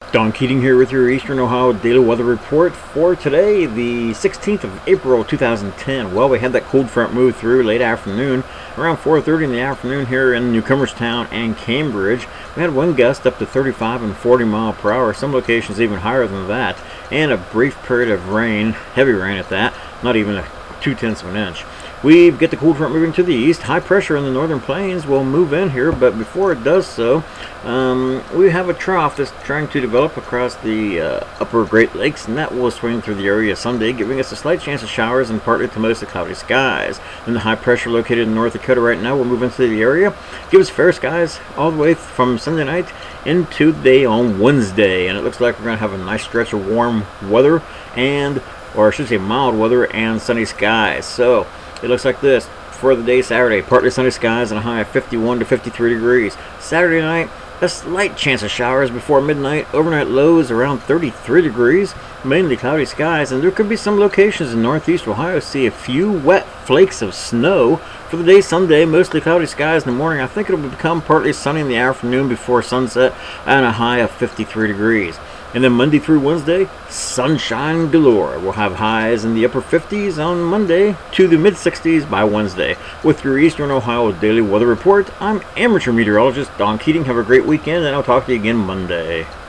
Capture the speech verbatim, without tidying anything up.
Don Keating here with your Eastern Ohio Daily Weather Report for today, the sixteenth of April two thousand ten. Well, we had that cold front move through late afternoon, around four thirty in the afternoon here in Newcomerstown and Cambridge. We had wind gusts up to thirty-five and forty mile per hour, some locations even higher than that, and a brief period of rain, heavy rain at that, not even a two-tenths of an inch. We get the cold front moving to the east. High pressure in the northern plains will move in here, but before it does so, um, we have a trough that's trying to develop across the uh, upper Great Lakes, and that will swing through the area Sunday, giving us a slight chance of showers and partly to mostly cloudy skies. And the high pressure located in North Dakota right now will move into the area, give us fair skies all the way from Sunday night into the day on Wednesday. And it looks like we're going to have a nice stretch of warm weather, and, or I should say mild weather and sunny skies. So it looks like this for the day Saturday. Partly sunny skies and a high of fifty-one to fifty-three degrees. Saturday night, a slight chance of showers before midnight. Overnight lows around thirty-three degrees. Mainly cloudy skies, and there could be some locations in northeast Ohio see a few wet flakes of snow. For the day Sunday, mostly cloudy skies in the morning. I think it'll become partly sunny in the afternoon before sunset and a high of fifty-three degrees. And then Monday through Wednesday, sunshine galore. We'll have highs in the upper fifties on Monday to the mid sixties by Wednesday. With your Eastern Ohio Daily Weather Report, I'm amateur meteorologist Don Keating. Have a great weekend, and I'll talk to you again Monday.